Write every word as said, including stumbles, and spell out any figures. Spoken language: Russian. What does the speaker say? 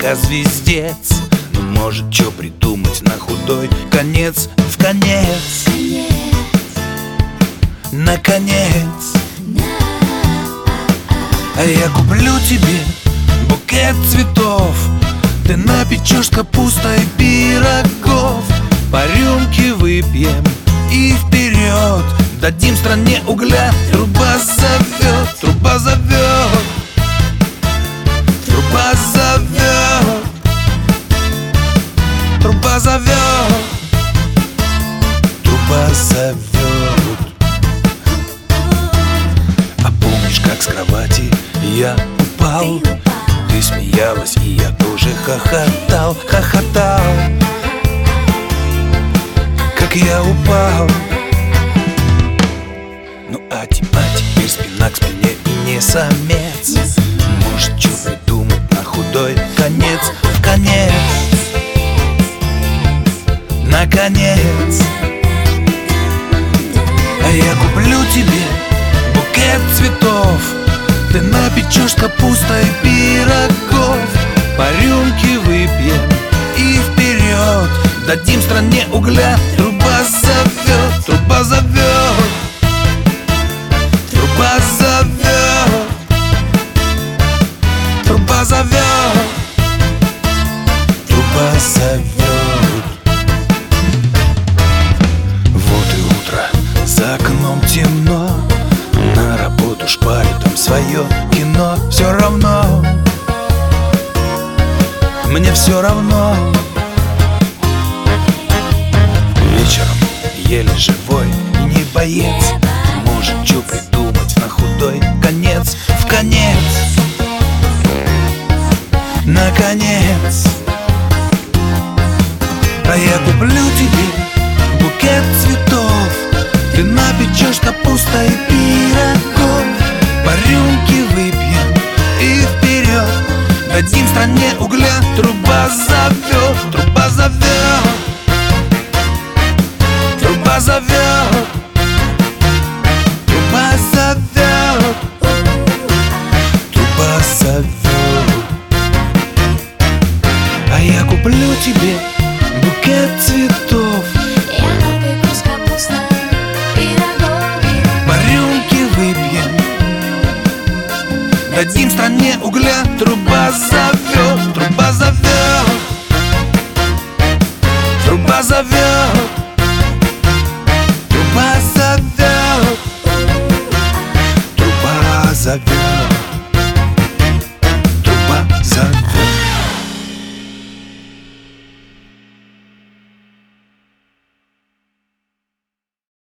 пока звездец. Ну может, чё придумать на худой конец? В конец, наконец. А я куплю тебе букет цветов, ты напечешь капустой пирогов. По рюмке выпьем и вперед, дадим стране угля. Труба зовет, труба зовет, труба зовет, труба зовет, труба зовет. А помнишь, как с кровати я упал? Ты смеялась, и я тоже хохотал, хохотал. Как я упал. Ну а теперь, теперь спина к спине и не самец. Может, что придумать на худой конец? В конец, наконец. А я куплю тебе букет цветов, ты напечешь капустой пирогов. По рюмке выпьем и вперед, дадим стране угля. Труба зовет, труба зовет, труба зовет, труба зовет, труба зовет. Вот и утро, за окном темно, на работу шпарю, там свое кино. Все равно, мне все равно. Вечером еле живой и не боец. Может, что придумать на худой конец? В конец, наконец. А я куплю тебе букет цветов, ты напечешь капустой пирогов. По рюмке выпьем и вперед, дадим стране угля. Труба зовет, труба зовет, труба зовет, труба зовет, труба зовет. А я куплю тебе букет цветов, я напеку с капустой пирогов. по рюмке выпьем, дадим стране угля. Труба зовет, труба зовет, труба зовет, труба зовет, труба зовет.